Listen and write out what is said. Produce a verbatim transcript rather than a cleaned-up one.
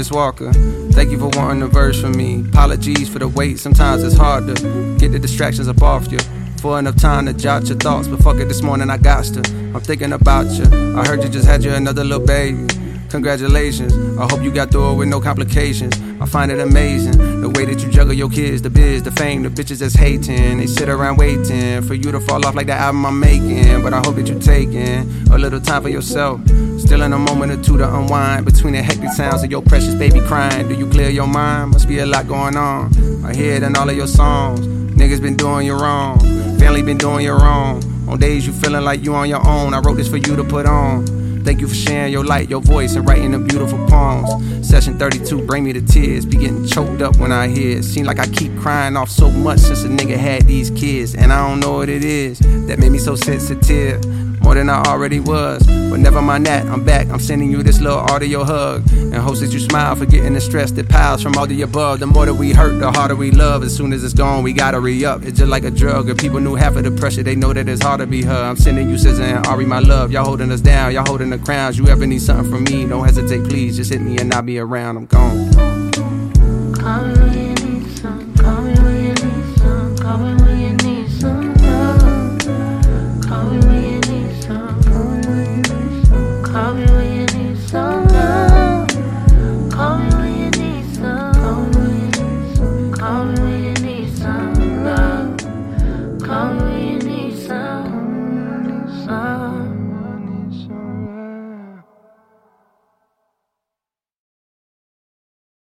Travis Walker. Thank you for wanting a verse from me. Apologies for the wait, sometimes it's hard to get the distractions up off you. For enough time to jot your thoughts, but fuck it, this morning I got to. I'm thinking about you. I heard you just had you another little baby. Congratulations, I hope you got through it with no complications. I find it amazing, the way that you juggle your kids, the biz, the fame, the bitches that's hating. They sit around waiting for you to fall off like the album I'm making. But I hope that you taking a little time for yourself. Still in a moment or two to unwind between the hectic sounds of your precious baby crying. Do you clear your mind? Must be a lot going on. I hear it in all of your songs. Niggas been doing you wrong, family been doing you wrong. On days you feeling like you on your own, I wrote this for you to put on. Thank you for sharing your light, your voice, and writing the beautiful poems. Session thirty-two, bring me to tears. Be getting choked up when I hear it. Seem like I keep crying off so much since a nigga had these kids. And I don't know what it is that made me so sensitive, more than I already was. But never mind that, I'm back. I'm sending you this little audio hug in hopes that you smile, forgetting the stress that piles from all the above. The more that we hurt, the harder we love. As soon as it's gone, we gotta re-up. It's just like a drug. If people knew half of the pressure, they know that it's hard to be her. I'm sending you Scissor and Ari, my love. Y'all holding us down, y'all holding the crowns. You ever need something from me, don't hesitate, please. Just hit me and I'll be around. I'm gone. I'm